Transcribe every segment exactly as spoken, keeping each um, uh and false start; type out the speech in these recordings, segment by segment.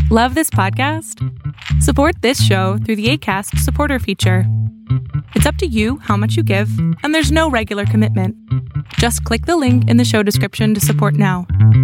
Love this podcast? Support this show through the Acast supporter feature. It's up to you how much you give, and there's no regular commitment. Just click the link in the show description to support now.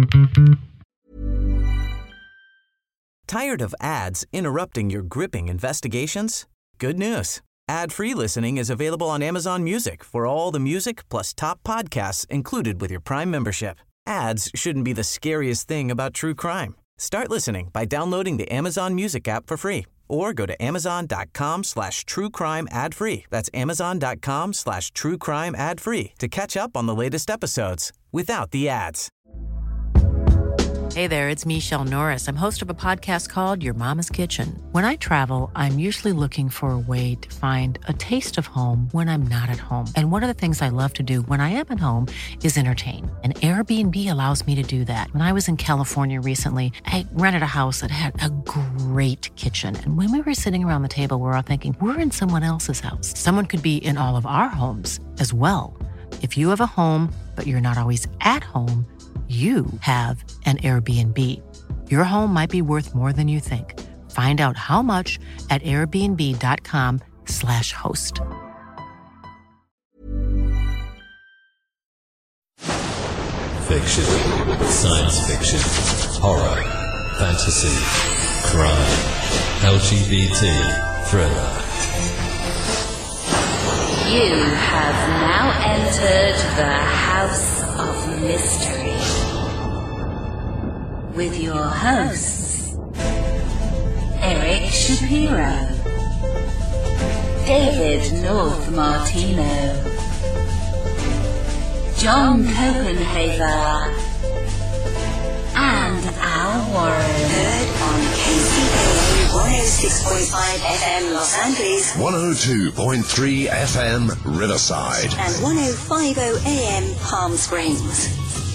Tired of ads interrupting your gripping investigations? Good news. Ad-free listening is available on Amazon Music for all the music plus top podcasts included with your Prime membership. Ads shouldn't be the scariest thing about true crime. Start listening by downloading the Amazon Music app for free or go to amazon.com slash true crime ad free. That's amazon.com slash true crime ad free to catch up on the latest episodes without the ads. Hey there, it's Michelle Norris. I'm host of a podcast called Your Mama's Kitchen. When I travel, I'm usually looking for a way to find a taste of home when I'm not at home. And one of the things I love to do when I am at home is entertain. And Airbnb allows me to do that. When I was in California recently, I rented a house that had a great kitchen. And when we were sitting around the table, we were all thinking, we're in someone else's house. Someone could be in all of our homes as well. If you have a home, but you're not always at home, you have an Airbnb. Your home might be worth more than you think. Find out how much at airbnb.com slash host. Fiction, science fiction, horror, fantasy, crime, L G B T, thriller. You have now entered the House of Mystery with your hosts, Eric Shapiro, David North Martino, John Copenhaver, and Al Warren. Heard on K C A A one oh six point five F M Los Angeles, one oh two point three F M Riverside, and one oh five point oh A M Palm Springs.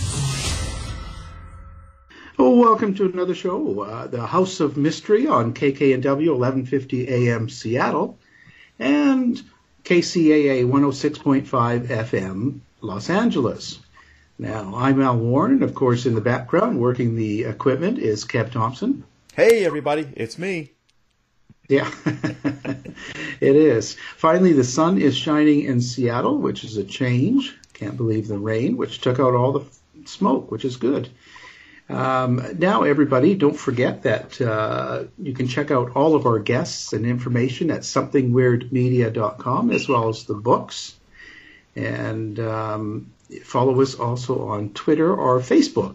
Oh, welcome to another show, uh, the House of Mystery on K K N W eleven fifty A M Seattle and K C A A one oh six point five F M Los Angeles. Now, I'm Al Warren, and of course in the background working the equipment is Kev Thompson. Hey everybody, it's me. Yeah, it is. Finally, the sun is shining in Seattle, which is a change. Can't believe the rain, which took out all the smoke, which is good. Um, now, everybody, don't forget that uh, you can check out all of our guests and information at something weird media dot com, as well as the books. And um, follow us also on Twitter or Facebook.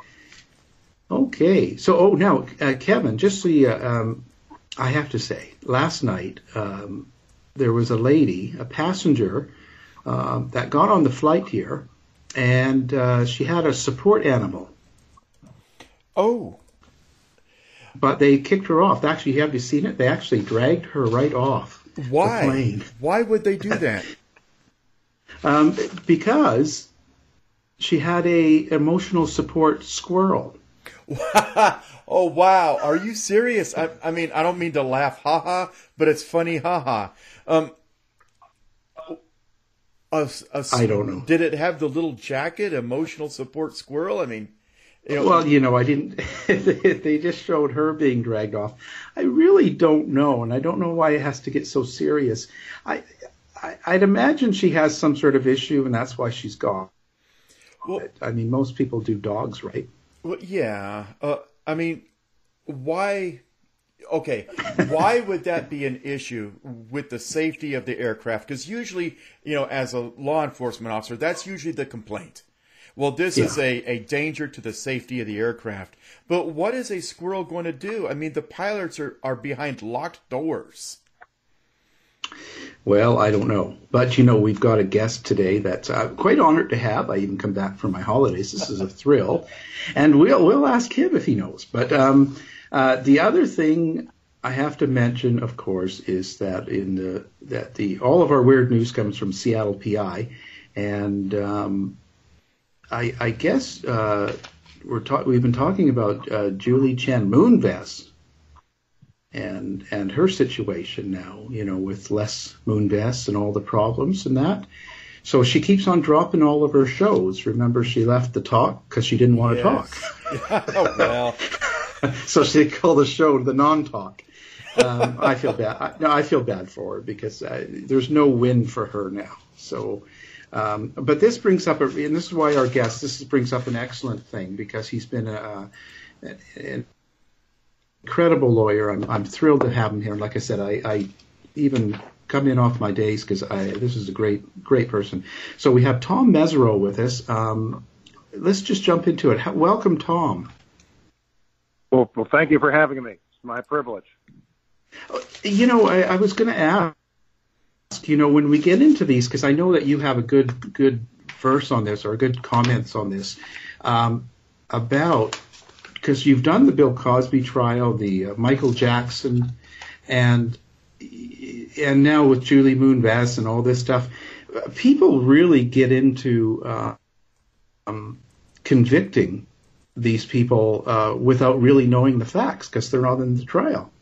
Okay, so, oh, now, uh, Kevin, just so you, um, I have to say, last night um, there was a lady, a passenger, uh, that got on the flight here, and uh, she had a support animal. Oh. But they kicked her off. Actually, have you seen it? They actually dragged her right off Why? the plane. Why would they do that? um, because she had a emotional support squirrel. Oh, wow. Are you serious? I, I mean, I don't mean to laugh, haha, but it's funny, haha. Um, a, a, I don't know. Did it have the little jacket, emotional support squirrel? I mean... You know, well, you know, I didn't. They just showed her being dragged off. I really don't know, and I don't know why it has to get so serious. I, I I'd imagine she has some sort of issue, and that's why she's gone. Well, I mean, most people do dogs, right? Well, yeah. Uh, I mean, why? Okay, why would that be an issue with the safety of the aircraft? Because usually, you know, as a law enforcement officer, that's usually the complaint. Well, this yeah. is a, a danger to the safety of the aircraft. But what is a squirrel going to do? I mean, the pilots are, are behind locked doors. Well, I don't know. But, you know, we've got a guest today that I'm quite honored to have. I even come back from my holidays. This is a thrill. And we'll we'll ask him if he knows. But um, uh, the other thing I have to mention, of course, is that in the that the all of our weird news comes from Seattle P I. And... Um, I, I guess uh, we're ta- we've been talking about uh, Julie Chen Moonves and and her situation now, you know, with Les Moonves and all the problems and that. So she keeps on dropping all of her shows. Remember, she left the talk because she didn't want to yes. talk. Oh, well. So they call the show the non-talk. Um, I feel bad. I, no, I feel bad for her because uh, there's no win for her now. So, um, but this brings up, a, and this is why our guest, this brings up an excellent thing because he's been a, a, an incredible lawyer. I'm, I'm thrilled to have him here. And like I said, I, I even come in off my days because I this is a great, great person. So we have Tom Mesereau with us. Um, let's just jump into it. Welcome, Tom. Well, well, thank you for having me. It's my privilege. You know, I, I was going to ask, you know, when we get into these, because I know that you have a good good verse on this or good comments on this um, about, because you've done the Bill Cosby trial, the uh, Michael Jackson, and and now with Julie Moon-Vaz and all this stuff, people really get into uh, um, convicting these people uh, without really knowing the facts because they're not in the trial.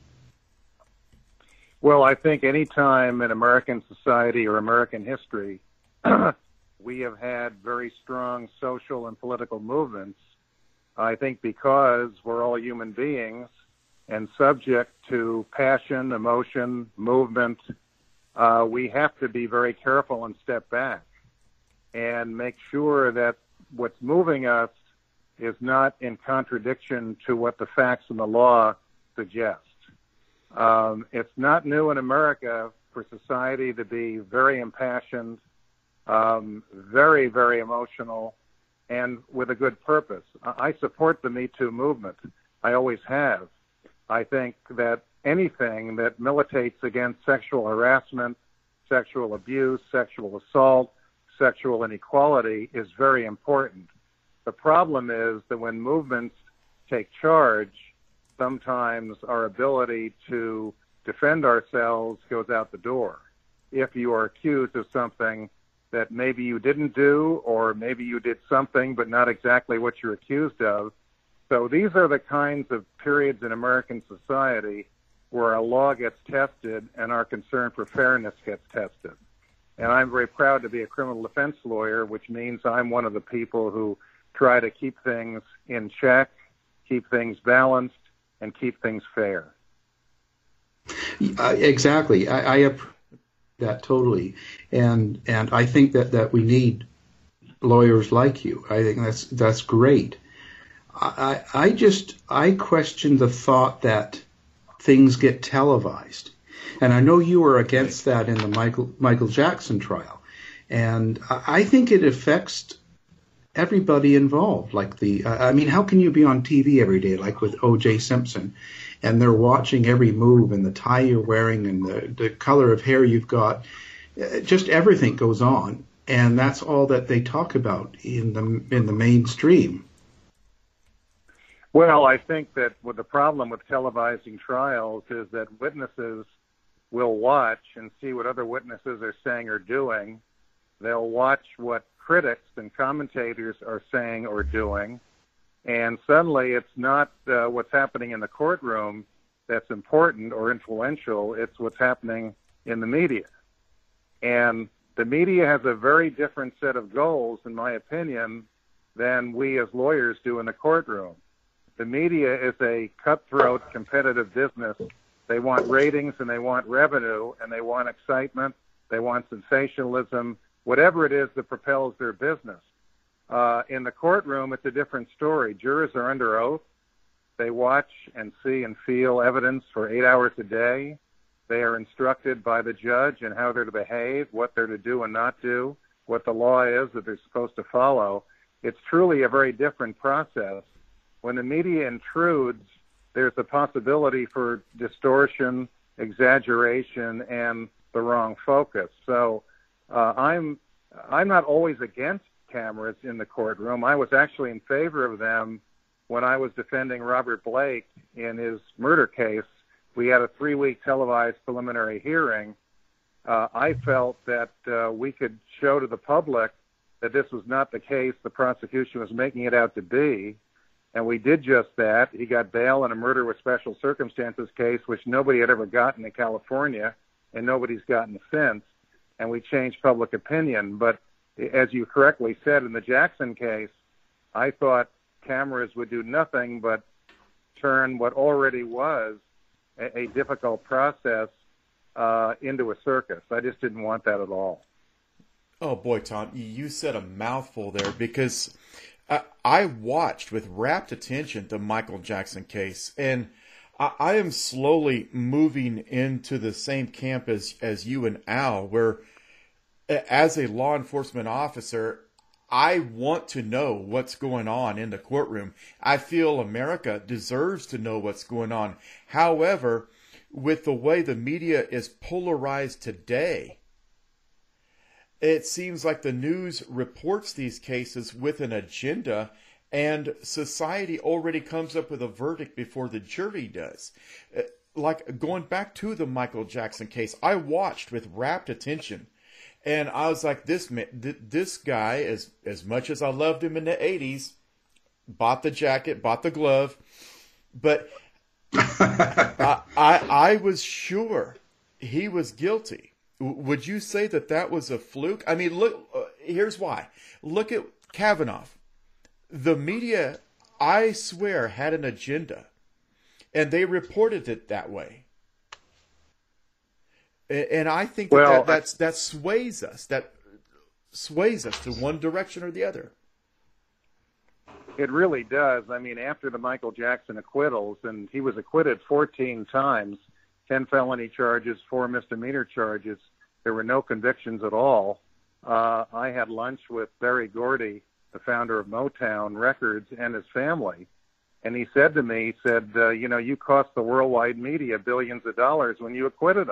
Well, I think any time in American society or American history we have had very strong social and political movements, I think because we're all human beings and subject to passion, emotion, movement, uh, we have to be very careful and step back and make sure that what's moving us is not in contradiction to what the facts and the law suggest. Um, it's not new in America for society to be very impassioned, um, very, very emotional, and with a good purpose. I support the Me Too movement. I always have. I think that anything that militates against sexual harassment, sexual abuse, sexual assault, sexual inequality is very important. The problem is that when movements take charge, sometimes our ability to defend ourselves goes out the door. If you are accused of something that maybe you didn't do, or maybe you did something but not exactly what you're accused of. So these are the kinds of periods in American society where our law gets tested and our concern for fairness gets tested. And I'm very proud to be a criminal defense lawyer, which means I'm one of the people who try to keep things in check, keep things balanced, and keep things fair. Uh, exactly. I, I appreciate that totally. And and I think that, that we need lawyers like you. I think that's that's great. I, I just, I question the thought that things get televised. And I know you were against that in the Michael Michael Jackson trial. And I think it affects everybody involved. Like the, I mean, how can you be on T V every day, like with O J Simpson, and they're watching every move and the tie you're wearing and the, the color of hair you've got, just everything goes on. And that's all that they talk about in the in the mainstream. Well, I think that what the problem with televising trials is that witnesses will watch and see what other witnesses are saying or doing. They'll watch what critics and commentators are saying or doing. And suddenly it's not uh, what's happening in the courtroom that's important or influential. It's what's happening in the media. And the media has a very different set of goals, in my opinion, than we as lawyers do in the courtroom. The media is a cutthroat, competitive business. They want ratings and they want revenue and they want excitement. They want sensationalism, whatever it is that propels their business. Uh, in the courtroom, it's a different story. Jurors are under oath. They watch and see and feel evidence for eight hours a day. They are instructed by the judge in how they're to behave, what they're to do and not do, what the law is that they're supposed to follow. It's truly a very different process. When the media intrudes, there's a possibility for distortion, exaggeration, and the wrong focus. So uh, I'm I'm not always against cameras in the courtroom. I was actually in favor of them when I was defending Robert Blake in his murder case. We had a three-week televised preliminary hearing. Uh, I felt that uh, we could show to the public that this was not the case the prosecution was making it out to be. And we did just that. He got bail in a murder with special circumstances case, which nobody had ever gotten in California, and nobody's gotten since. And we changed public opinion. But as you correctly said, in the Jackson case, I thought cameras would do nothing but turn what already was a, a difficult process uh, into a circus. I just didn't want that at all. Oh, boy, Tom, you said a mouthful there, because I, I watched with rapt attention the Michael Jackson case, and I, I am slowly moving into the same camp as, as you and Al, where as a law enforcement officer, I want to know what's going on in the courtroom. I feel America deserves to know what's going on. However, with the way the media is polarized today, it seems like the news reports these cases with an agenda, and society already comes up with a verdict before the jury does. Like going back to the Michael Jackson case, I watched with rapt attention, and I was like, this this guy, as as much as I loved him in the eighties, bought the jacket, bought the glove, but I, I I was sure he was guilty. Would you say that that was a fluke? I mean, look, uh, here's why. Look at Kavanaugh. The media, I swear, had an agenda, and they reported it that way. And, and I think that, well, that that's, that sways us. That sways us to one direction or the other. It really does. I mean, after the Michael Jackson acquittals, and he was acquitted fourteen times, ten felony charges, four misdemeanor charges. There were no convictions at all. Uh, I had lunch with Berry Gordy, the founder of Motown Records, and his family. And he said to me, he said, uh, you know, you cost the worldwide media billions of dollars when you acquitted him.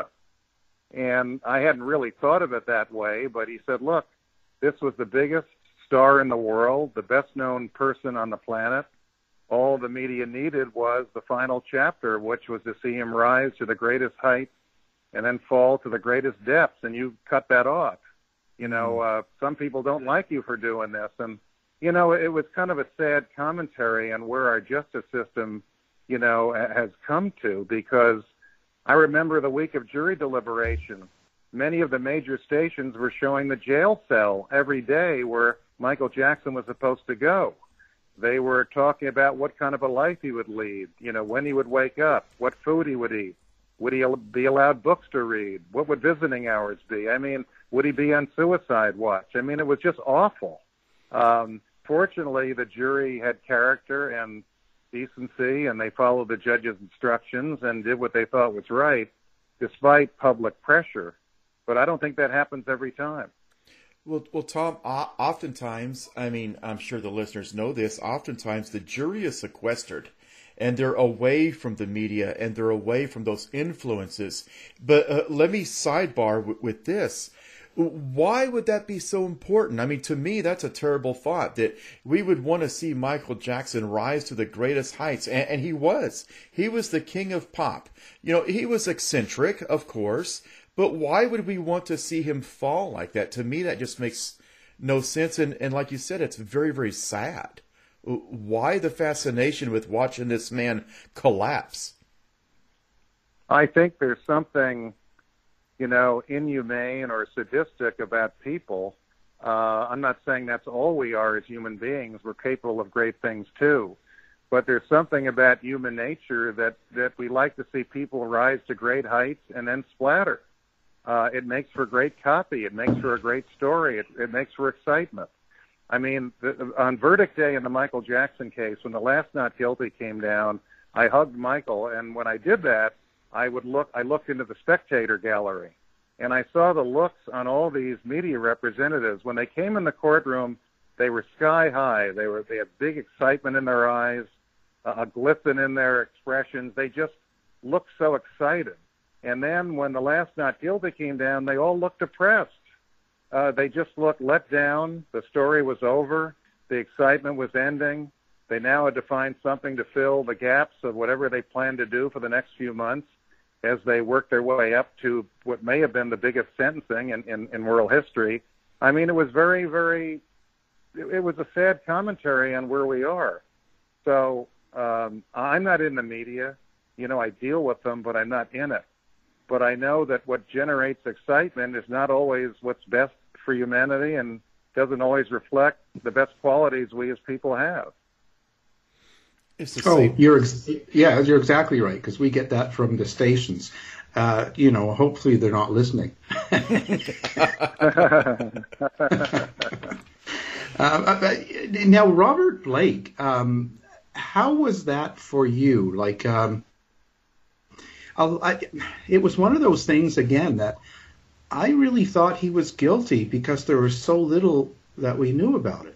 And I hadn't really thought of it that way, but he said, look, this was the biggest star in the world, the best known person on the planet. All the media needed was the final chapter, which was to see him rise to the greatest heights and then fall to the greatest depths, and you cut that off. You know, uh, some people don't like you for doing this. And, you know, it was kind of a sad commentary on where our justice system, you know, has come to, because I remember the week of jury deliberation, many of the major stations were showing the jail cell every day where Michael Jackson was supposed to go. They were talking about what kind of a life he would lead, you know, when he would wake up, what food he would eat, would he be allowed books to read, what would visiting hours be? I mean, would he be on suicide watch? I mean, it was just awful. Um, fortunately, the jury had character and decency, and they followed the judge's instructions and did what they thought was right, despite public pressure. But I don't think that happens every time. Well, well, Tom, oftentimes, I mean, I'm sure the listeners know this, oftentimes the jury is sequestered, and they're away from the media, and they're away from those influences. But uh, let me sidebar w- with this. Why would that be so important? I mean, to me, that's a terrible thought, that we would want to see Michael Jackson rise to the greatest heights. And, and he was. He was the king of pop. You know, he was eccentric, of course, but why would we want to see him fall like that? To me, that just makes no sense. And, and like you said, it's very, very sad. Why the fascination with watching this man collapse? I think there's something, you know, inhumane or sadistic about people. Uh, I'm not saying that's all we are as human beings. We're capable of great things too. But there's something about human nature that, that we like to see people rise to great heights and then splatter. Uh, it makes for great copy. It makes for a great story. It, it makes for excitement. I mean, the, on verdict day in the Michael Jackson case, when the last not guilty came down, I hugged Michael, and when I did that, I would look. I looked into the spectator gallery, and I saw the looks on all these media representatives. When they came in the courtroom, they were sky high. They were. They had big excitement in their eyes, a glisten in their expressions. They just looked so excited. And then when the last not guilty came down, they all looked depressed. Uh, they just looked let down. The story was over. The excitement was ending. They now had to find something to fill the gaps of whatever they planned to do for the next few months as they worked their way up to what may have been the biggest sentencing in, in, in world history. I mean, it was very, very, it, it was a sad commentary on where we are. So um, I'm not in the media. You know, I deal with them, but I'm not in it. But I know that what generates excitement is not always what's best for humanity and doesn't always reflect the best qualities we as people have. It's the oh, same. you're ex- yeah, you're exactly right, because we get that from the stations. Uh, you know, hopefully they're not listening. uh, now, Robert Blake, um, how was that for you? Like, um, I, it was one of those things, again, that I really thought he was guilty because there was so little that we knew about it.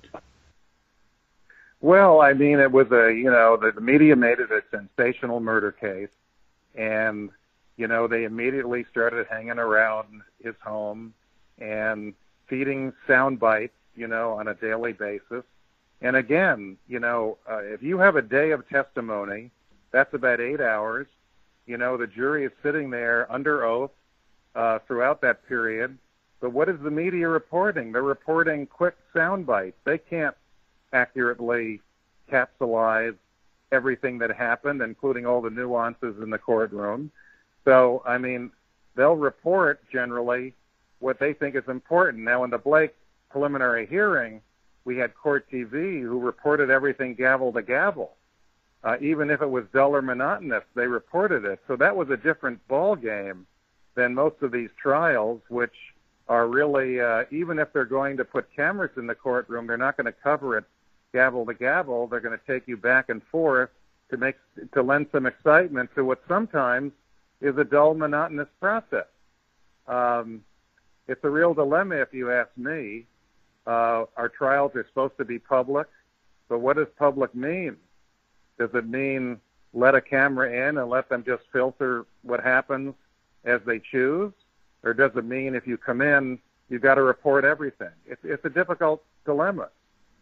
Well, I mean, it was a, you know, the, the media made it a sensational murder case, and, you know, they immediately started hanging around his home and feeding sound bites, you know, on a daily basis. And again, you know, uh, if you have a day of testimony, that's about eight hours. You know, the jury is sitting there under oath uh, throughout that period. But what is the media reporting? They're reporting quick sound bites. They can't accurately capsulize everything that happened, including all the nuances in the courtroom. So, I mean, they'll report generally what they think is important. Now, in the Blake preliminary hearing, we had Court T V who reported everything gavel to gavel. Uh, even if it was dull or monotonous, they reported it. So that was a different ball game than most of these trials, which are really, uh, even if they're going to put cameras in the courtroom, they're not going to cover it gavel to gavel. They're going to take you back and forth to make to lend some excitement to what sometimes is a dull, monotonous process. Um, it's a real dilemma, if you ask me. Uh, our trials are supposed to be public, but what does public mean? Does it mean let a camera in and let them just filter what happens as they choose? Or does it mean if you come in, you've got to report everything? It's, it's a difficult dilemma.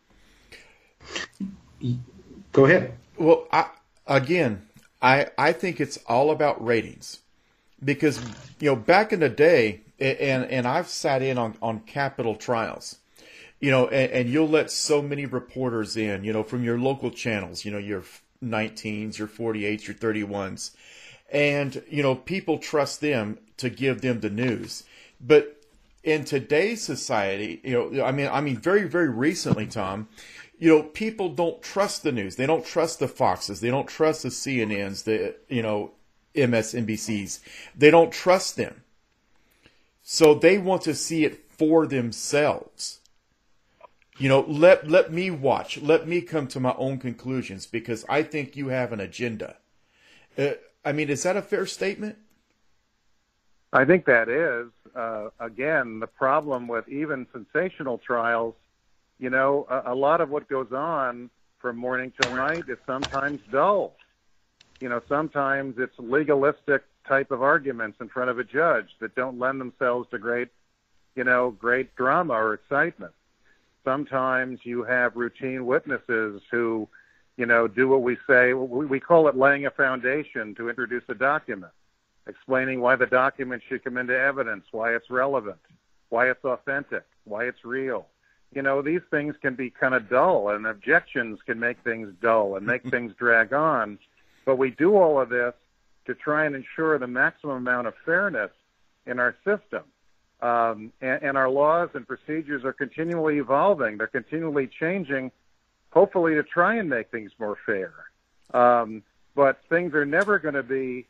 Go ahead. Well, I, again, I I think it's all about ratings, because you know back in the day, and and I've sat in on, on capital trials, you know, and, and you'll let so many reporters in, you know, from your local channels, you know, your nineteens, your forty-eights, your thirty-ones, and you know people trust them to give them the news, but in today's society, you know, I mean, I mean, very very recently, Tom. You know, people don't trust the news. They don't trust the Foxes. They don't trust the C N Ns, the, you know, M S N B Cs. They don't trust them. So they want to see it for themselves. You know, let let me watch. Let me come to my own conclusions, because I think you have an agenda. Uh, I mean, is that a fair statement? I think that is. Uh, again, the problem with even sensational trials, you know, a, a lot of what goes on from morning till night is sometimes dull. You know, sometimes it's legalistic type of arguments in front of a judge that don't lend themselves to great, you know, great drama or excitement. Sometimes you have routine witnesses who, you know, do what we say. We, we call it laying a foundation to introduce a document, explaining why the document should come into evidence, why it's relevant, why it's authentic, why it's real. You know, these things can be kind of dull, and objections can make things dull and make things drag on. But we do all of this to try and ensure the maximum amount of fairness in our system. Um, and, and our laws and procedures are continually evolving. They're continually changing, hopefully to try and make things more fair. Um, but things are never going to be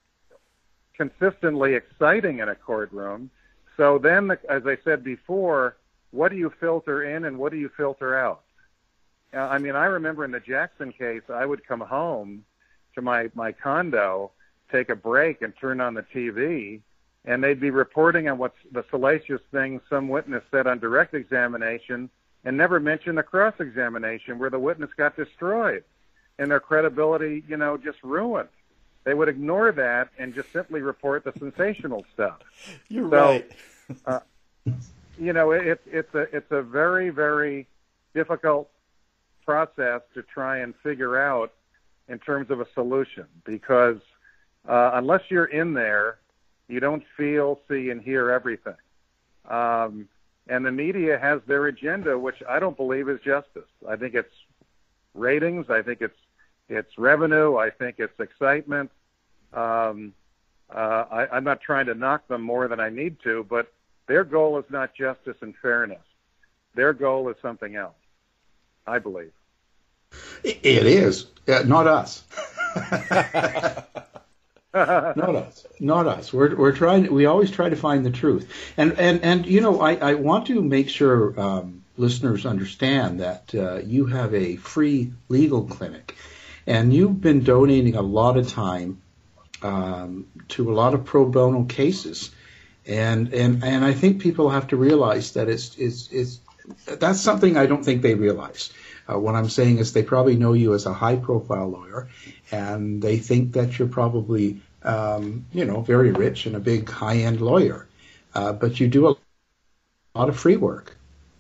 consistently exciting in a courtroom. So then, as I said before, what do you filter in and what do you filter out? Uh, I mean, I remember in the Jackson case, I would come home to my, my condo, take a break and turn on the T V, and they'd be reporting on what's the salacious things some witness said on direct examination and never mention the cross-examination where the witness got destroyed and their credibility, you know, just ruined. They would ignore that and just simply report the sensational stuff. You're so, right. uh, you know, it, it's a it's a very, very difficult process to try and figure out in terms of a solution, because uh, unless you're in there, you don't feel, see, and hear everything. Um, and the media has their agenda, which I don't believe is justice. I think it's ratings. I think it's it's revenue. I think it's excitement. Um, uh, I, I'm not trying to knock them more than I need to, but their goal is not justice and fairness. Their goal is something else, I believe. It is. Uh, not us. Not us. Not us. We're we're trying. We always try to find the truth. And and and you know, I, I want to make sure um, listeners understand that uh, you have a free legal clinic, and you've been donating a lot of time um, to a lot of pro bono cases, and and and I think people have to realize that it's it's it's that's something I don't think they realize. Uh, what I'm saying is they probably know you as a high-profile lawyer, and they think that you're probably, um, you know, very rich and a big high-end lawyer. Uh, but you do a lot of free work.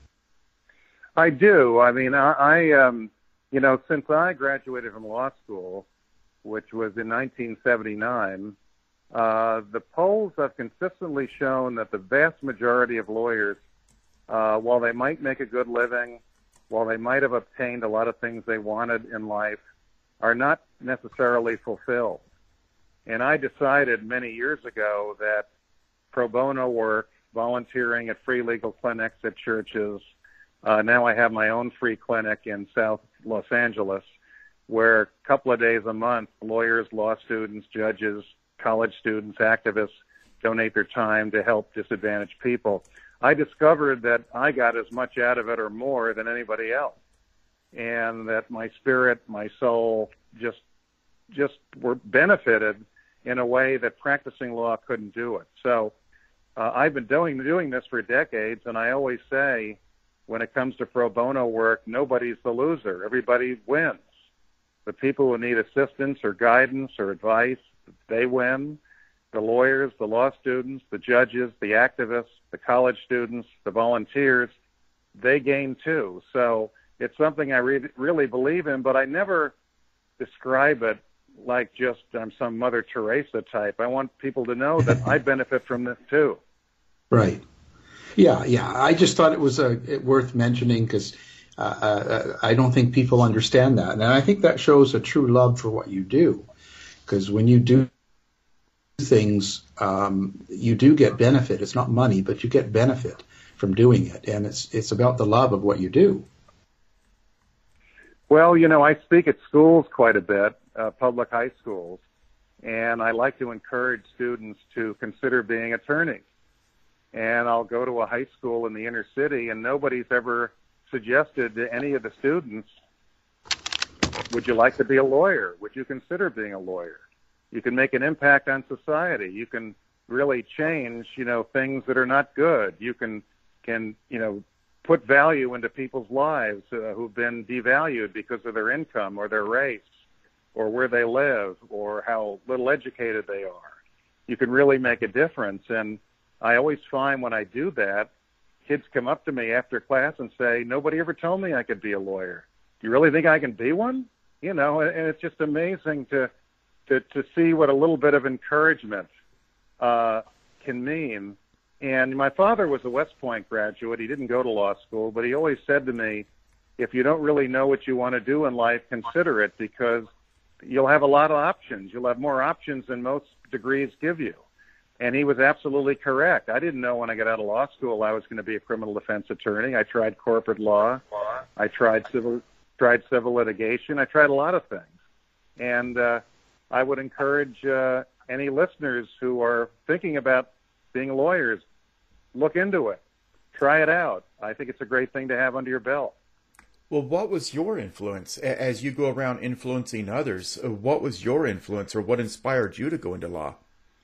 I do. I mean, I, I um, you know, since I graduated from law school, which was in nineteen seventy-nine, uh, the polls have consistently shown that the vast majority of lawyers, uh, while they might make a good living, while they might have obtained a lot of things they wanted in life, are not necessarily fulfilled. And I decided many years ago that pro bono work, volunteering at free legal clinics at churches, uh, now I have my own free clinic in South Los Angeles, where a couple of days a month, lawyers, law students, judges, college students, activists donate their time to help disadvantaged people. I discovered that I got as much out of it or more than anybody else, and that my spirit, my soul just just were benefited in a way that practicing law couldn't do it. So uh, I've been doing doing this for decades, and I always say when it comes to pro bono work, nobody's the loser. Everybody wins. The people who need assistance or guidance or advice, they win. The lawyers, the law students, the judges, the activists, the college students, the volunteers, they gain too. So it's something I re- really believe in, but I never describe it like just I'm some Mother Teresa type. I want people to know that I benefit from this too. Right. Yeah, yeah. I just thought it was uh, worth mentioning because uh, uh, I don't think people understand that. And I think that shows a true love for what you do, because when you do things, um, you do get benefit. It's not money, but you get benefit from doing it, and it's it's about the love of what you do. Well, you know, I speak at schools quite a bit, uh, public high schools, and I like to encourage students to consider being attorneys. And I'll go to a high school in the inner city, and nobody's ever suggested to any of the students, would you like to be a lawyer? Would you consider being a lawyer? You can make an impact on society. You can really change, you know, things that are not good. You can, can you know, put value into people's lives uh, who've been devalued because of their income or their race or where they live or how little educated they are. You can really make a difference. And I always find when I do that, kids come up to me after class and say, nobody ever told me I could be a lawyer. Do you really think I can be one? You know, and it's just amazing to To, to see what a little bit of encouragement uh, can mean. And my father was a West Point graduate. He didn't go to law school, but he always said to me, if you don't really know what you want to do in life, consider it, because you'll have a lot of options. You'll have more options than most degrees give you. And he was absolutely correct. I didn't know when I got out of law school I was going to be a criminal defense attorney. I tried corporate law. I tried civil, tried civil litigation. I tried a lot of things. And uh, I would encourage uh, any listeners who are thinking about being lawyers, look into it. Try it out. I think it's a great thing to have under your belt. Well, what was your influence as you go around influencing others? What was your influence, or what inspired you to go into law?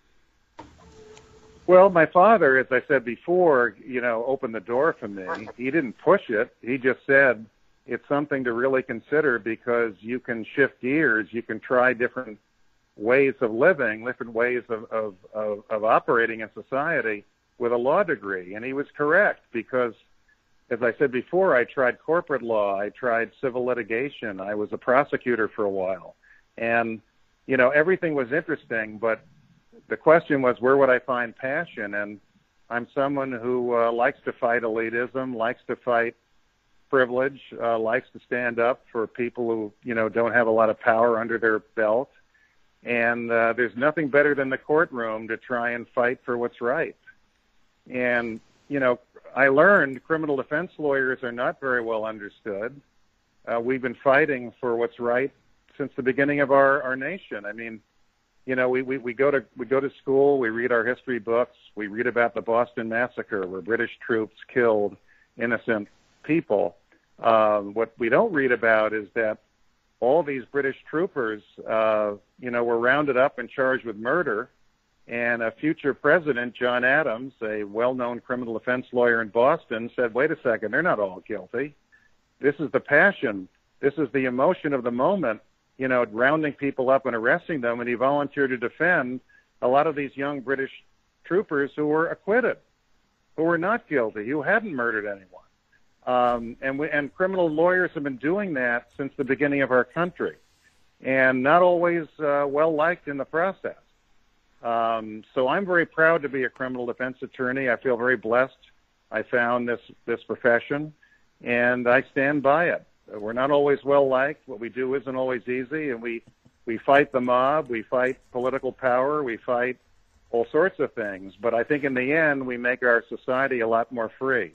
Well, my father, as I said before, you know, opened the door for me. He didn't push it. He just said, it's something to really consider because you can shift gears. You can try different ways of living, different ways of, of, of, of operating in society with a law degree. And he was correct because, as I said before, I tried corporate law. I tried civil litigation. I was a prosecutor for a while. And, you know, everything was interesting, but the question was, where would I find passion? And I'm someone who uh, likes to fight elitism, likes to fight privilege, uh, likes to stand up for people who, you know, don't have a lot of power under their belt. And uh, there's nothing better than the courtroom to try and fight for what's right. And, you know, I learned criminal defense lawyers are not very well understood. uh, we've been fighting for what's right since the beginning of our, our nation. I mean, you know, we, we, we go to we go to school, we read our history books, we read about the Boston Massacre where British troops killed innocent people. Um, what we don't read about is that all these British troopers, uh, you know, were rounded up and charged with murder. And a future president, John Adams, a well-known criminal defense lawyer in Boston, said, wait a second, they're not all guilty. This is the passion. This is the emotion of the moment, you know, rounding people up and arresting them. And he volunteered to defend a lot of these young British troopers who were acquitted, who were not guilty, who hadn't murdered anyone. Um, and, we, and criminal lawyers have been doing that since the beginning of our country, and not always uh, well-liked in the process. Um, so I'm very proud to be a criminal defense attorney. I feel very blessed I found this, this profession, and I stand by it. We're not always well-liked. What we do isn't always easy, and we, we fight the mob, we fight political power, we fight all sorts of things. But I think in the end, we make our society a lot more free.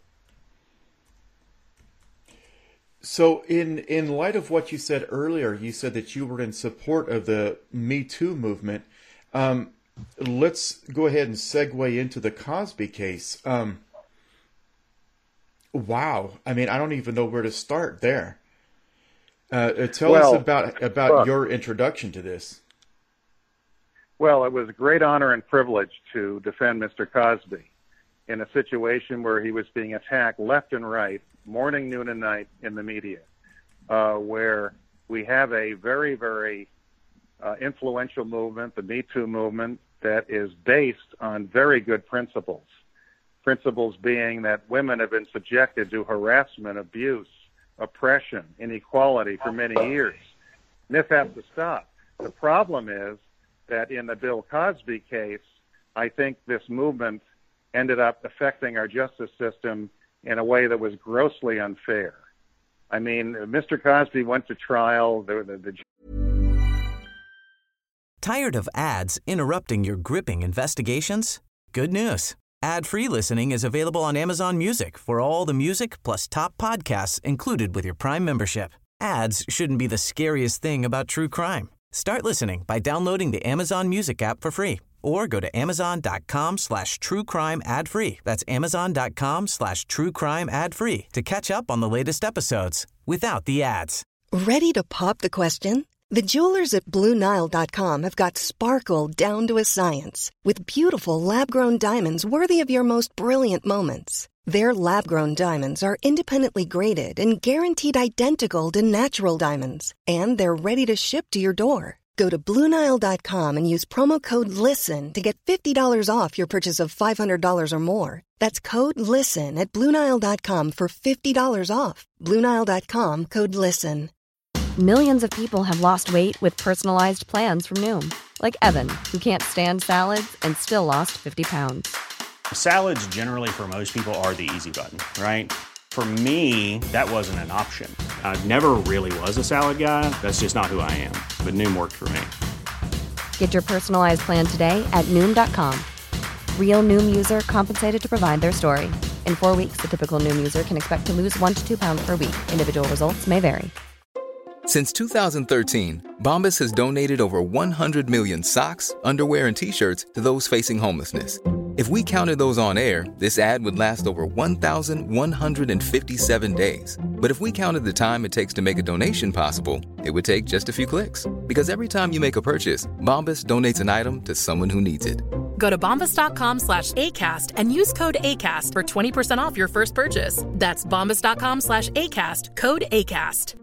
So in, in light of what you said earlier, you said that you were in support of the Me Too movement. Um, let's go ahead and segue into the Cosby case. Um, wow. I mean, I don't even know where to start there. Uh, tell well, us about, about well, your introduction to this. Well, it was a great honor and privilege to defend Mister Cosby in a situation where he was being attacked left and right, morning, noon, and night in the media, uh, where we have a very, very uh, influential movement, the Me Too movement, that is based on very good principles. Principles being that women have been subjected to harassment, abuse, oppression, inequality for many years. And this has to stop. The problem is that in the Bill Cosby case, I think this movement ended up affecting our justice system in a way that was grossly unfair. I mean, Mister Cosby went to trial. The, the, the... Tired of ads interrupting your gripping investigations? Good news. Ad-free listening is available on Amazon Music for all the music plus top podcasts included with your Prime membership. Ads shouldn't be the scariest thing about true crime. Start listening by downloading the Amazon Music app for free or go to amazon.com slash true crime ad free. That's amazon.com slash true crime ad free to catch up on the latest episodes without the ads. Ready to pop the question? The jewelers at Blue Nile dot com have got sparkle down to a science with beautiful lab-grown diamonds worthy of your most brilliant moments. Their lab-grown diamonds are independently graded and guaranteed identical to natural diamonds, and they're ready to ship to your door. Go to Blue Nile dot com and use promo code LISTEN to get fifty dollars off your purchase of five hundred dollars or more. That's code LISTEN at Blue Nile dot com for fifty dollars off. Blue Nile dot com, code LISTEN. Millions of people have lost weight with personalized plans from Noom. Like Evan, who can't stand salads and still lost fifty pounds. Salads generally for most people are the easy button, right? For me, that wasn't an option. I never really was a salad guy. That's just not who I am. But Noom worked for me. Get your personalized plan today at Noom dot com. Real Noom user compensated to provide their story. In four weeks, the typical Noom user can expect to lose one to two pounds per week. Individual results may vary. Since two thousand thirteen, Bombas has donated over one hundred million socks, underwear, and T-shirts to those facing homelessness. If we counted those on air, this ad would last over one thousand one hundred fifty-seven days. But if we counted the time it takes to make a donation possible, it would take just a few clicks. Because every time you make a purchase, Bombas donates an item to someone who needs it. Go to bombas.com slash ACAST and use code ACAST for twenty percent off your first purchase. That's bombas.com slash ACAST, code ACAST.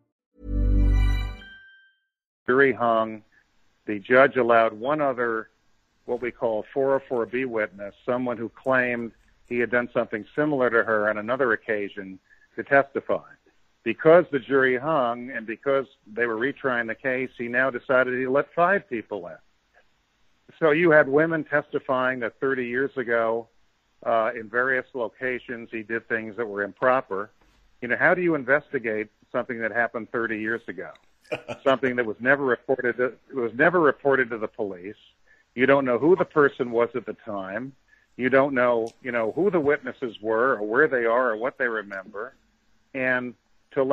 Jury hung. The judge allowed one other, what we call four oh four B witness, someone who claimed he had done something similar to her on another occasion, to testify. Because the jury hung and because they were retrying the case, he now decided he let five people in. So you had women testifying that thirty years ago, uh, in various locations, he did things that were improper. You know, how do you investigate something that happened thirty years ago? Something that was never reported to, was never reported to the police. You don't know who the person was at the time. You don't know, you know, who the witnesses were or where they are or what they remember. And to let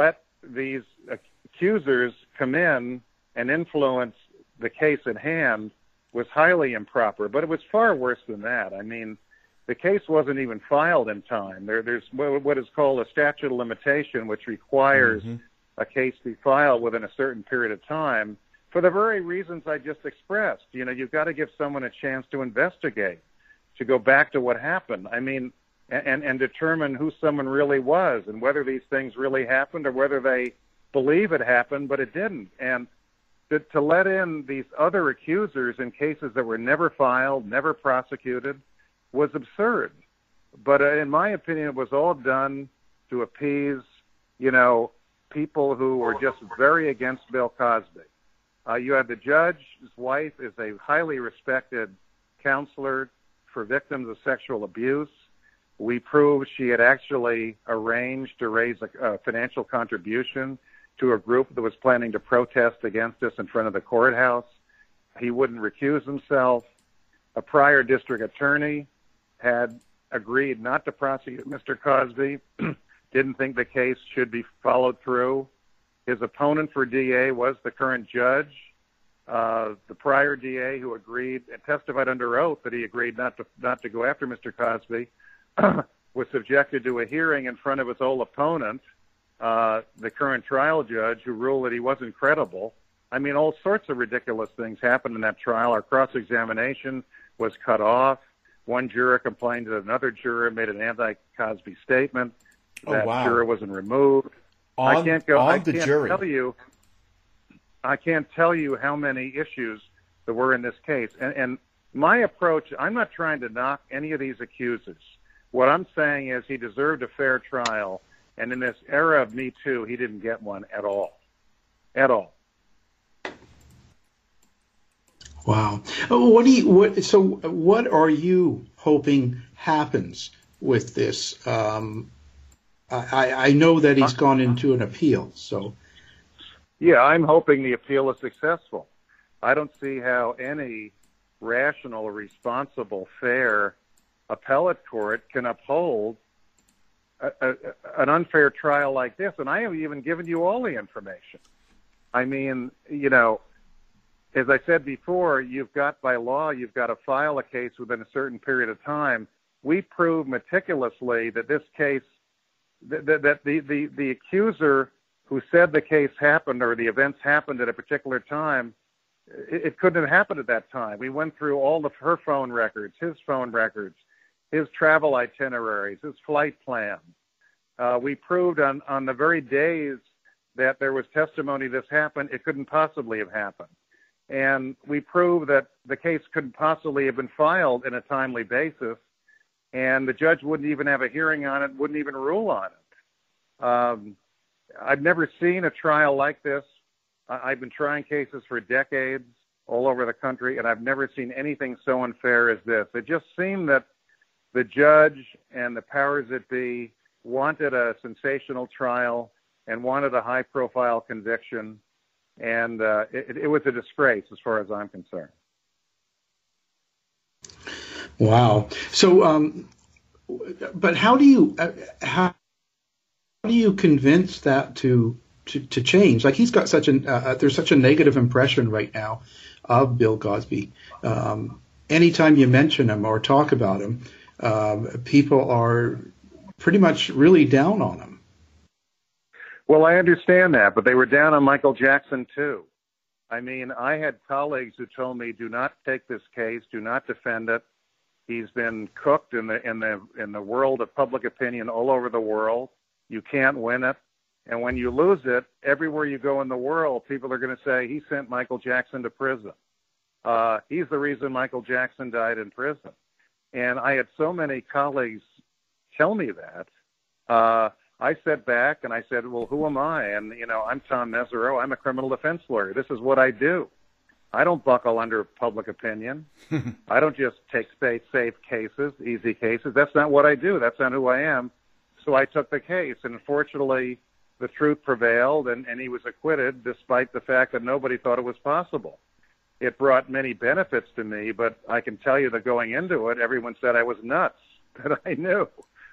these accusers come in and influence the case at hand was highly improper. But it was far worse than that. I mean, the case wasn't even filed in time. There, there's what is called a statute of limitation, which requires mm-hmm. a case be filed within a certain period of time for the very reasons I just expressed. You know, you've got to give someone a chance to investigate, to go back to what happened. I mean, and, and determine who someone really was and whether these things really happened or whether they believe it happened, but it didn't. And to, to let in these other accusers in cases that were never filed, never prosecuted, was absurd. But uh, in my opinion, it was all done to appease, you know, people who were just very against Bill Cosby. Uh, you had the judge, his wife is a highly respected counselor for victims of sexual abuse. We proved she had actually arranged to raise a, a financial contribution to a group that was planning to protest against us in front of the courthouse. He wouldn't recuse himself. A prior district attorney had agreed not to prosecute Mister Cosby, didn't think the case should be followed through. His opponent for D A was the current judge. Uh, the prior D A who agreed and testified under oath that he agreed not to not to go after Mister Cosby was subjected to a hearing in front of his old opponent, uh, the current trial judge, who ruled that he wasn't credible. I mean, all sorts of ridiculous things happened in that trial. Our cross-examination was cut off. One juror complained that another juror made an anti-Cosby statement. That oh, wow. juror wasn't removed. On, I can't go. on I the can't jury. tell you. I can't tell you how many issues there were in this case. And, and my approach, I'm not trying to knock any of these accusers. What I'm saying is he deserved a fair trial, and in this era of Me Too, he didn't get one at all. At all. Wow. Oh, what do you? What? So, what are you hoping happens with this? Um, I, I know that he's gone into an appeal. So, yeah, I'm hoping the appeal is successful. I don't see how any rational, responsible, fair appellate court can uphold a, a, an unfair trial like this. And I have even given you all the information. I mean, you know, as I said before, you've got, by law, you've got to file a case within a certain period of time. We proved meticulously that this case, that, that the, the, the accuser who said the case happened or the events happened at a particular time, it, it couldn't have happened at that time. We went through all of her phone records, his phone records, his travel itineraries, his flight plans. Uh, we proved on, on the very days that there was testimony this happened, it couldn't possibly have happened. And we proved that the case couldn't possibly have been filed in a timely basis, and the judge wouldn't even have a hearing on it, wouldn't even rule on it. Um, I've never seen a trial like this. I've been trying cases for decades all over the country, and I've never seen anything so unfair as this. It just seemed that the judge and the powers that be wanted a sensational trial and wanted a high-profile conviction, and uh, it, it was a disgrace as far as I'm concerned. Wow. So, um, but how do you uh, how do you convince that to, to to change? Like, he's got such an uh, there's such a negative impression right now of Bill Cosby. Um, anytime you mention him or talk about him, um, people are pretty much really down on him. Well, I understand that, but they were down on Michael Jackson too. I mean, I had colleagues who told me, "Do not take this case. Do not defend it. He's been cooked in the in the in the world of public opinion all over the world. You can't win it. And when you lose it, everywhere you go in the world, people are going to say he sent Michael Jackson to prison. Uh, he's the reason Michael Jackson died in prison." And I had so many colleagues tell me that. Uh, I sat back and I said, "Well, who am I?" And, you know, I'm Tom Mesereau. I'm a criminal defense lawyer. This is what I do. I don't buckle under public opinion. I don't just take safe, safe cases, easy cases. That's not what I do. That's not who I am. So I took the case, and unfortunately, the truth prevailed, and, and he was acquitted despite the fact that nobody thought it was possible. It brought many benefits to me, but I can tell you that going into it, everyone said I was nuts, that I knew.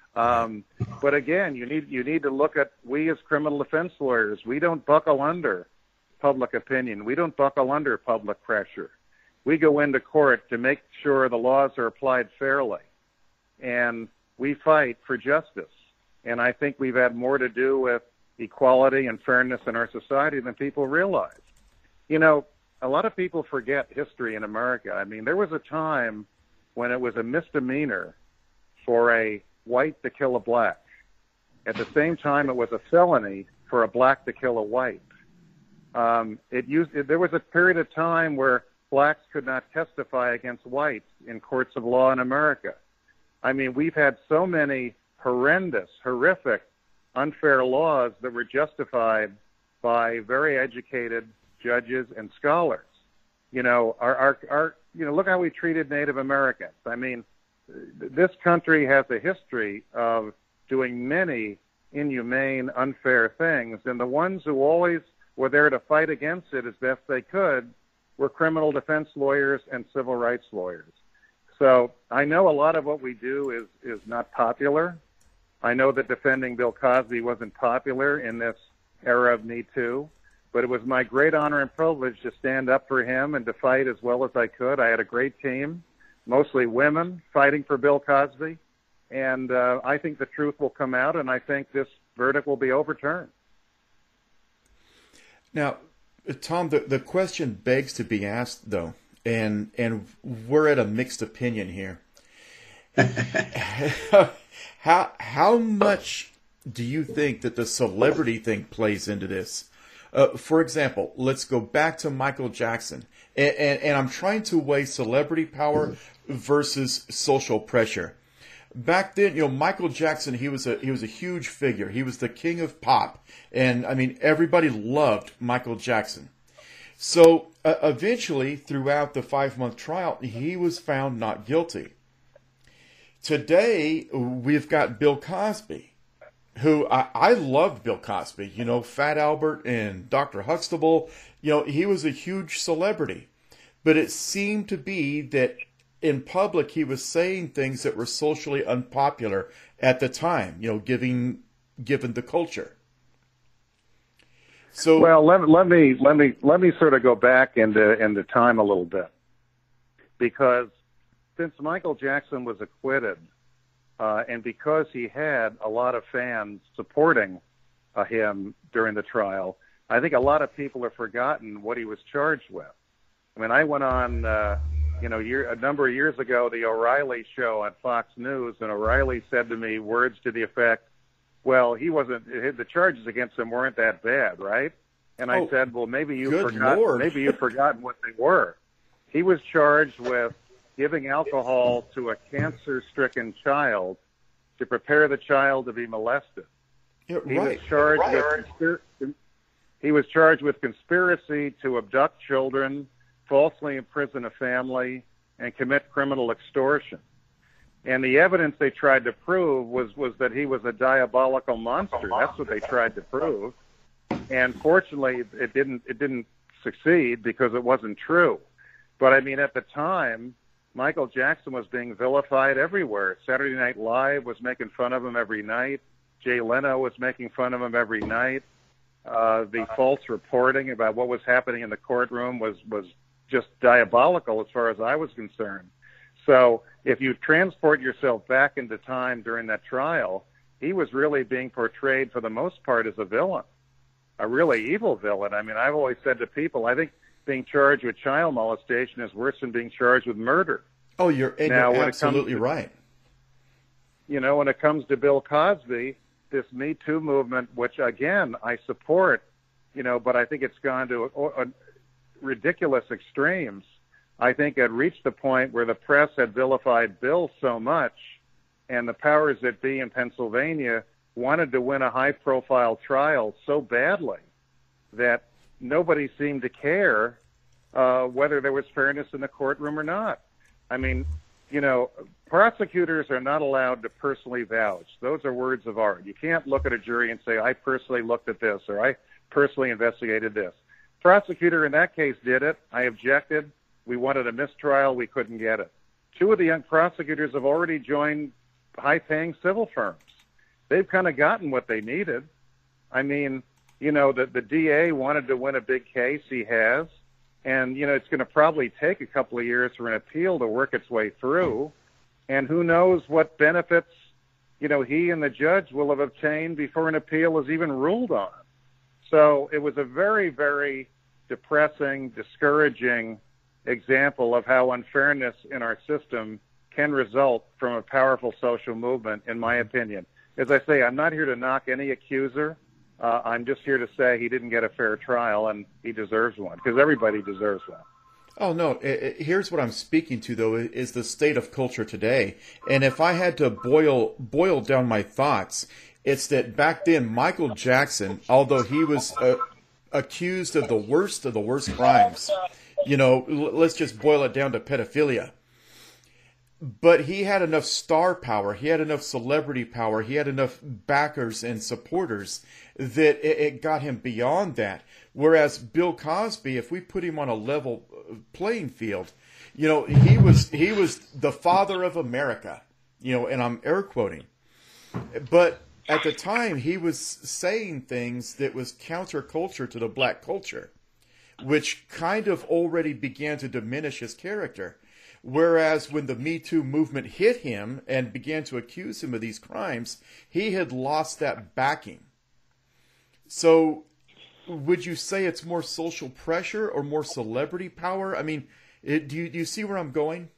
Um, but again, you need you need to look at, we as criminal defense lawyers, we don't buckle under public opinion. We don't buckle under public pressure. We go into court to make sure the laws are applied fairly, and we fight for justice. And I think we've had more to do with equality and fairness in our society than people realize. You know, a lot of people forget history in America. I mean, there was a time when it was a misdemeanor for a white to kill a black. At the same time, it was a felony for a black to kill a white. Um, it used, it, there was a period of time where blacks could not testify against whites in courts of law in America. I mean, we've had so many horrendous, horrific, unfair laws that were justified by very educated judges and scholars. You know, our, our, our, you know, look how we treated Native Americans. I mean, this country has a history of doing many inhumane, unfair things, and the ones who always were there to fight against it as best they could were criminal defense lawyers and civil rights lawyers. So I know a lot of what we do is, is not popular. I know that defending Bill Cosby wasn't popular in this era of Me Too, but it was my great honor and privilege to stand up for him and to fight as well as I could. I had a great team, mostly women, fighting for Bill Cosby, and uh, I think the truth will come out, and I think this verdict will be overturned. Now, Tom, the, the question begs to be asked, though, and and we're at a mixed opinion here. how how much do you think that the celebrity thing plays into this? Uh, for example, let's go back to Michael Jackson, and, and, and I'm trying to weigh celebrity power versus social pressure. Back then, you know, Michael Jackson, he was a he was a huge figure. He was the king of pop, and I mean, everybody loved Michael Jackson. So uh, eventually, throughout the five-month trial, he was found not guilty. Today, we've got Bill Cosby, who I, I loved Bill Cosby. You know, Fat Albert and Doctor Huxtable. You know, he was a huge celebrity, but it seemed to be that in public, he was saying things that were socially unpopular at the time, you know, giving, given the culture. So, well, let, let me let me let me sort of go back into into time a little bit, because since Michael Jackson was acquitted, uh, and because he had a lot of fans supporting uh, him during the trial, I think a lot of people have forgotten what he was charged with. I mean, I went on. Uh, You know, year, a number of years ago, the O'Reilly show on Fox News, and O'Reilly said to me words to the effect, well, he wasn't, the charges against him weren't that bad, right? And I oh, said, well, maybe you good forgot, Lord. maybe you've forgotten what they were. He was charged with giving alcohol to a cancer-stricken child to prepare the child to be molested. Yeah, he right. was charged right. with conspir- he was charged with conspiracy to abduct children, falsely imprison a family, and commit criminal extortion. And the evidence they tried to prove was, was that he was a diabolical monster. That's what they tried to prove. And fortunately, it didn't it didn't succeed because it wasn't true. But I mean, at the time, Michael Jackson was being vilified everywhere. Saturday Night Live was making fun of him every night. Jay Leno was making fun of him every night. Uh, the false reporting about what was happening in the courtroom was was just diabolical as far as I was concerned. So if you transport yourself back into time during that trial, he was really being portrayed for the most part as a villain, a really evil villain. I mean, I've always said to people, I think being charged with child molestation is worse than being charged with murder. Oh, you're, now, you're absolutely to, right. You know, when it comes to Bill Cosby, this Me Too movement, which again, I support, you know, but I think it's gone to a, a ridiculous extremes. I think it reached the point where the press had vilified Bill so much, and the powers that be in Pennsylvania wanted to win a high-profile trial so badly that nobody seemed to care uh, whether there was fairness in the courtroom or not. I mean, you know, prosecutors are not allowed to personally vouch. Those are words of art. You can't look at a jury and say, I personally looked at this, or I personally investigated this. Prosecutor in that case did it. I objected. We wanted a mistrial. We couldn't get it. Two of the young prosecutors have already joined high-paying civil firms. They've kind of gotten what they needed. I mean, you know, the, the D A wanted to win a big case. He has. And, you know, it's going to probably take a couple of years for an appeal to work its way through. And who knows what benefits, you know, he and the judge will have obtained before an appeal is even ruled on. So it was a very, very depressing, discouraging example of how unfairness in our system can result from a powerful social movement, in my opinion. As I say, I'm not here to knock any accuser. Uh, I'm just here to say he didn't get a fair trial, and he deserves one, because everybody deserves one. Oh, no. It, it, here's what I'm speaking to, though, is the state of culture today. And if I had to boil boil down my thoughts, it's that back then, Michael Jackson, although he was uh, accused of the worst of the worst crimes, you know, l- let's just boil it down to pedophilia. But he had enough star power, he had enough celebrity power, he had enough backers and supporters that it, it got him beyond that. Whereas Bill Cosby, if we put him on a level playing field, you know, he was he was the father of America, you know, and I'm air quoting. But at the time, he was saying things that was counterculture to the black culture, which kind of already began to diminish his character. Whereas when the Me Too movement hit him and began to accuse him of these crimes, he had lost that backing. So would you say it's more social pressure or more celebrity power? I mean, it, do you, do you see where I'm going?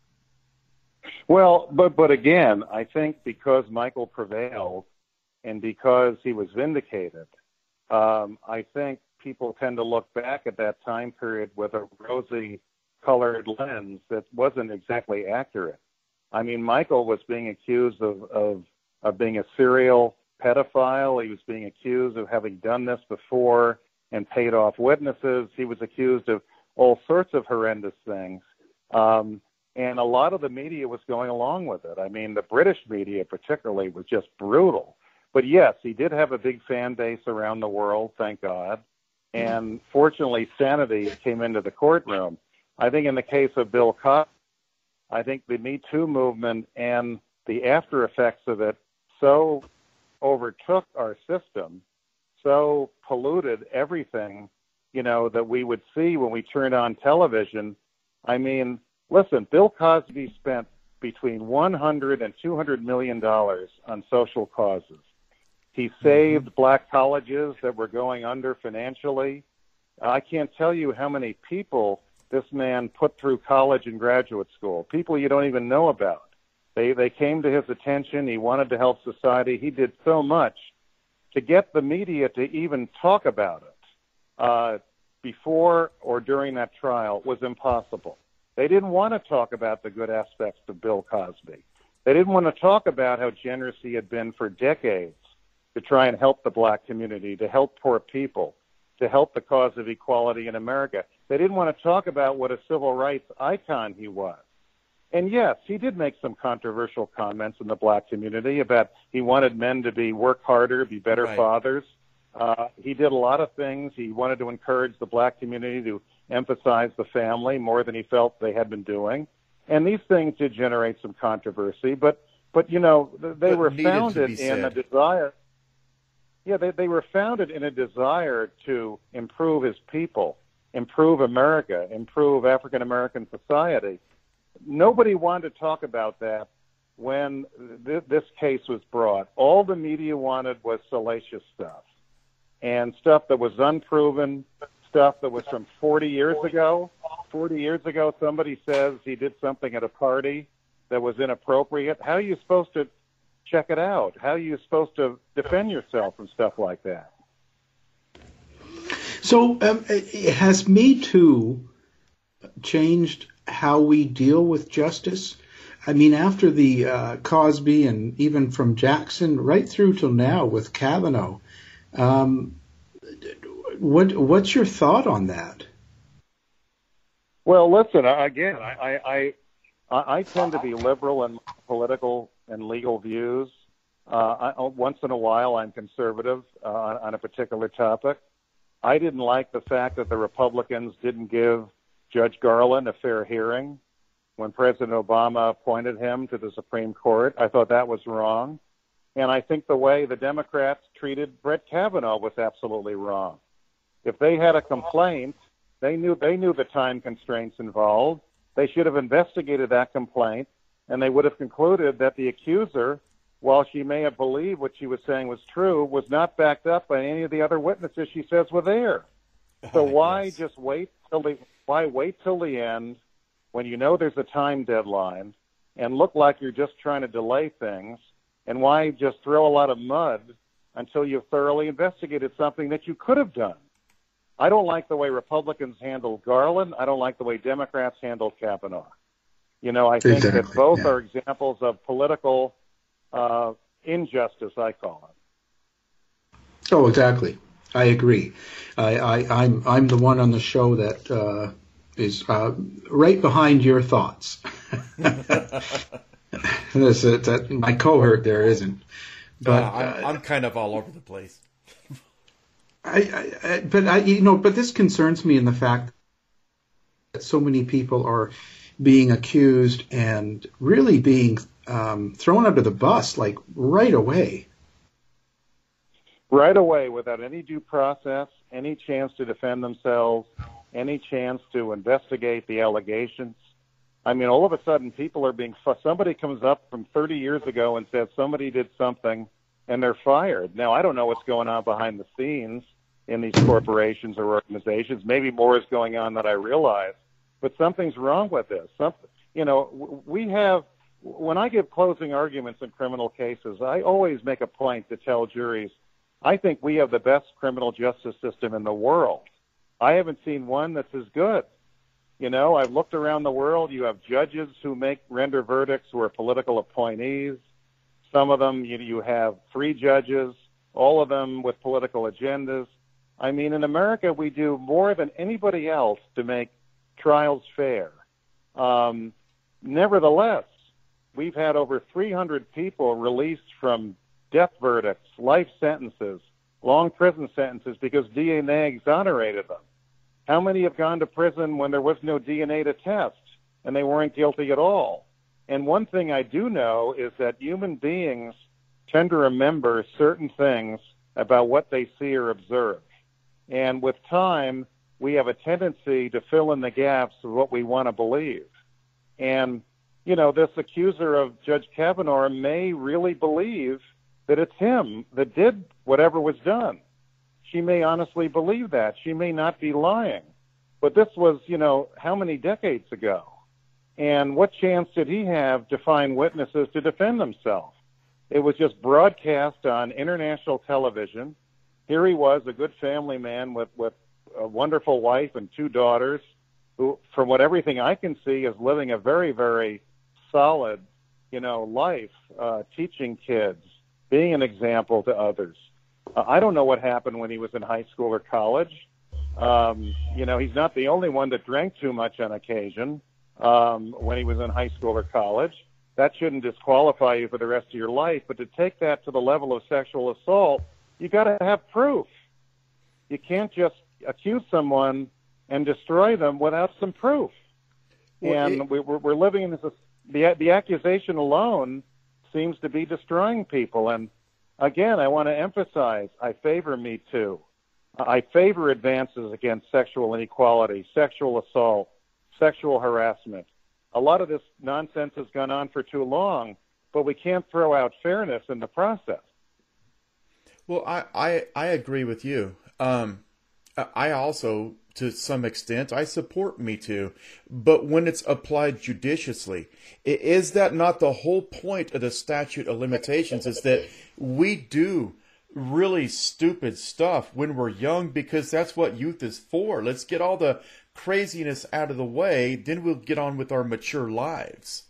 Well, but but again, I think because Michael prevailed and because he was vindicated, um, I think people tend to look back at that time period with a rosy colored lens that wasn't exactly accurate. I mean, Michael was being accused of, of, of being a serial pedophile. He was being accused of having done this before and paid off witnesses. He was accused of all sorts of horrendous things. Um, and a lot of the media was going along with it. I mean, the British media particularly was just brutal. But yes, he did have a big fan base around the world, thank God. And fortunately, sanity came into the courtroom. I think in the case of Bill Cosby, I think the Me Too movement and the after effects of it so overtook our system, so polluted everything, you know, that we would see when we turned on television. I mean, listen, Bill Cosby spent between one hundred and two hundred million dollars on social causes. He saved mm-hmm. black colleges that were going under financially. I can't tell you how many people this man put through college and graduate school, people you don't even know about. They they came to his attention. He wanted to help society. He did so much. To get the media to even talk about it uh, before or during that trial was impossible. They didn't want to talk about the good aspects of Bill Cosby. They didn't want to talk about how generous he had been for decades to try and help the black community, to help poor people, to help the cause of equality in America. They didn't want to talk about what a civil rights icon he was. And yes, he did make some controversial comments in the black community about he wanted men to be work harder, be better right. fathers. Uh, he did a lot of things. He wanted to encourage the black community to emphasize the family more than he felt they had been doing. And these things did generate some controversy, but, but you know, they but were founded a in a desire. Yeah, they, they were founded in a desire to improve his people, improve America, improve African-American society. Nobody wanted to talk about that when th- this case was brought. All the media wanted was salacious stuff and stuff that was unproven, stuff that was from forty years ago. forty years ago, somebody says he did something at a party that was inappropriate. How are you supposed to check it out? How are you supposed to defend yourself from stuff like that? So um, has Me Too changed how we deal with justice? I mean, after the uh, Cosby and even from Jackson right through till now with Kavanaugh, um, what what's your thought on that? Well, listen, again, I I, I, I tend to be liberal in political and legal views. Uh, I, once in a while, I'm conservative uh, on, on a particular topic. I didn't like the fact that the Republicans didn't give Judge Garland a fair hearing when President Obama appointed him to the Supreme Court. I thought that was wrong. And I think the way the Democrats treated Brett Kavanaugh was absolutely wrong. If they had a complaint, they knew they knew the time constraints involved. They should have investigated that complaint, and they would have concluded that the accuser, while she may have believed what she was saying was true, was not backed up by any of the other witnesses she says were there. So why yes. just wait till the why wait till the end when you know there's a time deadline and look like you're just trying to delay things? And why just throw a lot of mud until you've thoroughly investigated something that you could have done? I don't like the way Republicans handled Garland. I don't like the way Democrats handled Kavanaugh. You know, I think exactly, that both yeah. are examples of political uh, injustice, I call it. Oh, exactly. I agree. I, I, I'm I'm the one on the show that uh, is uh, right behind your thoughts. This, uh, that, my cohort there isn't. But uh, I'm, I'm kind of all over the place. I, I, I, but I, you know, but this concerns me in the fact that so many people are being accused and really being um, thrown under the bus, like right away. Right away, without any due process, any chance to defend themselves, any chance to investigate the allegations. I mean, all of a sudden, people are being, somebody comes up from thirty years ago and says somebody did something, and they're fired. Now, I don't know what's going on behind the scenes in these corporations or organizations. Maybe more is going on than I realize, but something's wrong with this. Something, you know, we have, when I give closing arguments in criminal cases, I always make a point to tell juries, I think we have the best criminal justice system in the world. I haven't seen one that's as good. You know, I've looked around the world. You have judges who make render verdicts who are political appointees. Some of them, you, you have three judges, all of them with political agendas. I mean, in America, we do more than anybody else to make trials fair. Um, nevertheless, we've had over three hundred people released from death verdicts, life sentences, long prison sentences because D N A exonerated them. How many have gone to prison when there was no D N A to test and they weren't guilty at all? And one thing I do know is that human beings tend to remember certain things about what they see or observe. And with time, we have a tendency to fill in the gaps of what we want to believe. And, you know, this accuser of Judge Kavanaugh may really believe that it's him that did whatever was done. She may honestly believe that. She may not be lying. But this was, you know, how many decades ago? And what chance did he have to find witnesses to defend himself? It was just broadcast on international television. Here he was, a good family man with, with a wonderful wife and two daughters, who, from what everything I can see, is living a very, very solid, you know, life, uh, teaching kids, being an example to others. Uh, I don't know what happened when he was in high school or college. Um, you know, he's not the only one that drank too much on occasion um, when he was in high school or college. That shouldn't disqualify you for the rest of your life. But to take that to the level of sexual assault, you got to have proof. You can't just accuse someone and destroy them without some proof. Well, and it, we, we're, we're living in this. The the accusation alone seems to be destroying people. And again, I want to emphasize, I favor Me Too. I favor advances against sexual inequality, sexual assault, sexual harassment. A lot of this nonsense has gone on for too long, but we can't throw out fairness in the process. Well, I, I, I agree with you. Um, I also, to some extent, I support Me Too. But when it's applied judiciously, is that not the whole point of the statute of limitations, is that we do really stupid stuff when we're young because that's what youth is for. Let's get all the craziness out of the way, then we'll get on with our mature lives.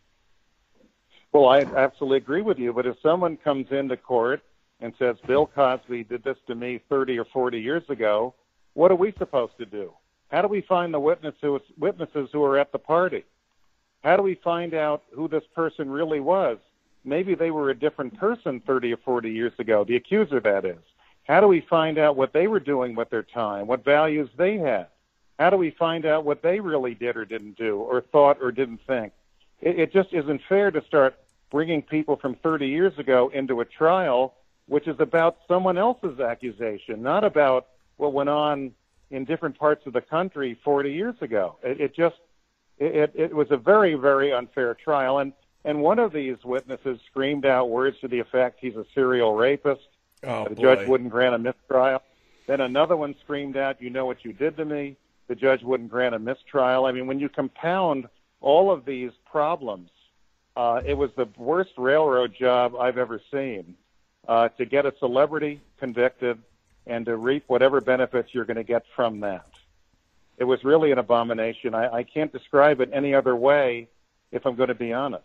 Well, I absolutely agree with you, but if someone comes into court and says, Bill Cosby did this to me thirty or forty years ago, what are we supposed to do? How do we find the witnesses, witnesses who are at the party? How do we find out who this person really was? Maybe they were a different person thirty or forty years ago, the accuser, that is. How do we find out what they were doing with their time, what values they had? How do we find out what they really did or didn't do, or thought or didn't think? It, it just isn't fair to start bringing people from thirty years ago into a trial, which is about someone else's accusation, not about what went on in different parts of the country forty years ago. It, it just, it, it was a very, very unfair trial. And, and one of these witnesses screamed out words to the effect, he's a serial rapist. Oh, the boy. judge wouldn't grant a mistrial. Then another one screamed out, you know what you did to me. The judge wouldn't grant a mistrial. I mean, when you compound all of these problems, uh, it was the worst railroad job I've ever seen, uh, to get a celebrity convicted and to reap whatever benefits you're going to get from that. It was really an abomination. I, I can't describe it any other way if I'm going to be honest.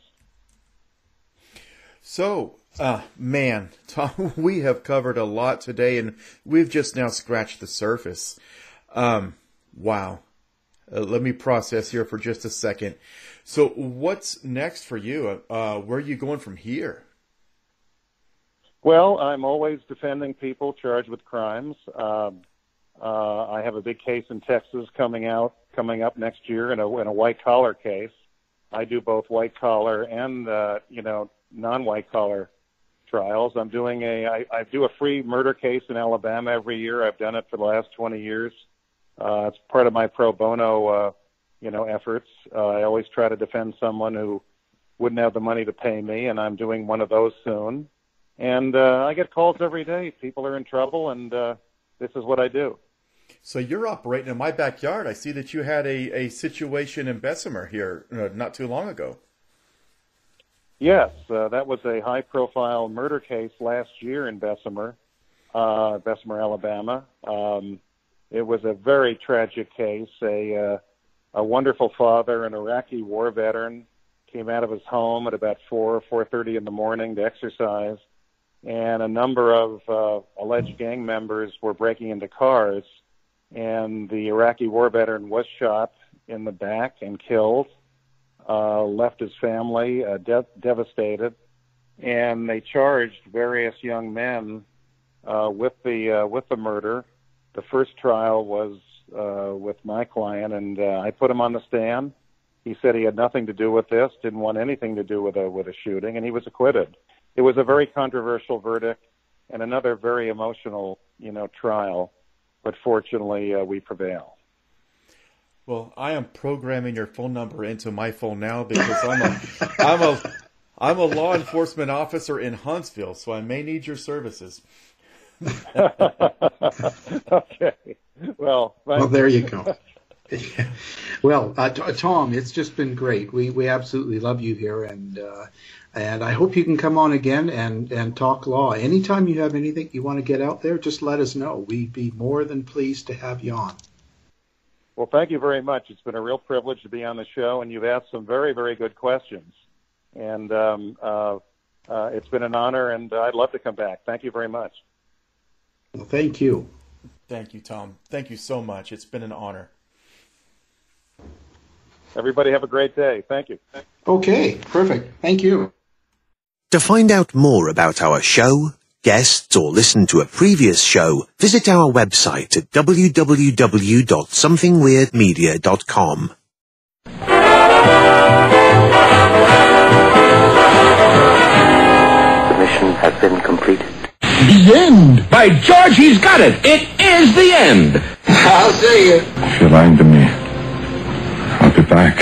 So, uh, man, Tom, we have covered a lot today, and we've just now scratched the surface. Um, wow. Uh, let me process here for just a second. So what's next for you? Uh, where are you going from here? Well, I'm always defending people charged with crimes. Um, uh, I have a big case in Texas coming out, coming up next year in a, in a white-collar case. I do both white-collar and, uh, you know, non-white collar trials. I'm doing a, I, I do a free murder case in Alabama every year. I've done it for the last twenty years. Uh, it's part of my pro bono, uh, you know, efforts. Uh, I always try to defend someone who wouldn't have the money to pay me, and I'm doing one of those soon. And uh, I get calls every day. People are in trouble, and uh, this is what I do. So you're operating in my backyard. I see that you had a, a situation in Bessemer here uh, not too long ago. Yes, uh, that was a high-profile murder case last year in Bessemer, uh, Bessemer, Alabama. Um, it was a very tragic case. A, uh, a wonderful father, an Iraqi war veteran, came out of his home at about four, four thirty in the morning to exercise, and a number of uh, alleged gang members were breaking into cars, and the Iraqi war veteran was shot in the back and killed. Uh, left his family uh, de- devastated, and they charged various young men uh, with the uh, with the murder. The first trial was uh, with my client, and uh, I put him on the stand. He said he had nothing to do with this, didn't want anything to do with a with a shooting, and he was acquitted. It was a very controversial verdict and another very emotional, you know, trial, but fortunately uh, we prevailed. Well, I am programming your phone number into my phone now because I'm a, I'm a, I'm a law enforcement officer in Huntsville, so I may need your services. Okay. Well, well, there you go. Well, uh, t- Tom, it's just been great. We we absolutely love you here, and uh, and I hope you can come on again and, and talk law. Anytime you have anything you want to get out there, just let us know. We'd be more than pleased to have you on. Well, thank you very much. It's been a real privilege to be on the show, and you've asked some very, very good questions. And um, uh, uh, it's been an honor, and I'd love to come back. Thank you very much. Well, thank you. Thank you, Tom. Thank you so much. It's been an honor. Everybody have a great day. Thank you. Okay, perfect. Thank you. To find out more about our show, guests, or listen to a previous show, visit our website at w w w dot something weird media dot com. The mission has been completed. The end! By George, he's got it! It is the end! I'll see you. If you're lying to me, I'll be back.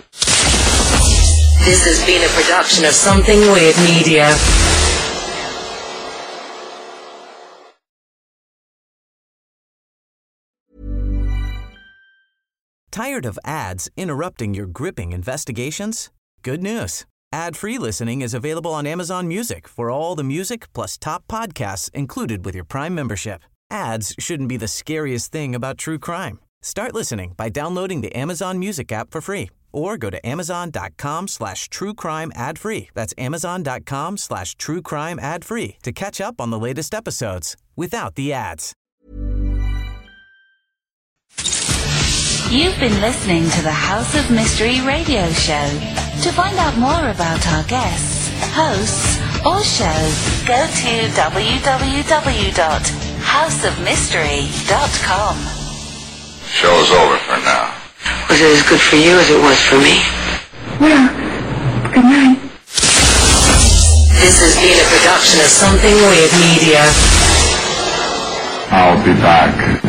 This has been a production of Something Weird Media. Tired of ads interrupting your gripping investigations? Good news. Ad-free listening is available on Amazon Music for all the music plus top podcasts included with your Prime membership. Ads shouldn't be the scariest thing about true crime. Start listening by downloading the Amazon Music app for free or go to amazon.com slash true crime ad free. That's amazon.com slash true crime ad free to catch up on the latest episodes without the ads. You've been listening to the House of Mystery radio show. To find out more about our guests, hosts, or shows, go to w w w dot house of mystery dot com. Show's over for now. Was it as good for you as it was for me? Well, good night. This has been a production of Something Weird Media. I'll be back.